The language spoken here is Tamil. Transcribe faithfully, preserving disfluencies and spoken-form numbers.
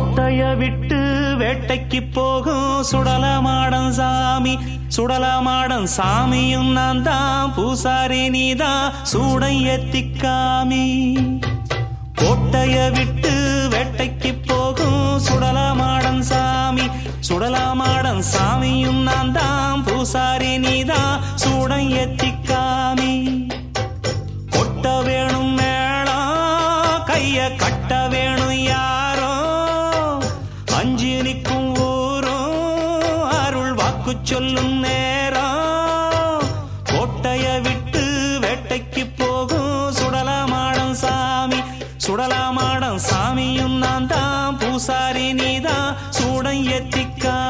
கோட்டைய விட்டு வேட்டைக்கு போகும் சுடலமாடன் சாமி சுடலமாடன் சாமியும் நான் தான் பூசாரி நீதான் சூடை ஏத்திக்காமி கோட்டைய விட்டு வேட்டைக்கு போகும் சுடலமாடன் சாமி சுடலமாடன் சாமியும் நான் தான் பூசாரி நீதான் சூடை ஏத்திக்காமி கொட்ட வேணும் மேளம் கைய கட்ட வேணும் யாரோ அஞ்சு நிற்கும் ஊரும் அருள் வாக்கு சொல்லும் நேரம் கோட்டைய விட்டு வேட்டைக்கு போகும் சுடலமாடன் சாமி சுடலமாடன் சாமியும் நான் தான் பூசாரி நீதான் சூடை ஏத்திக்கா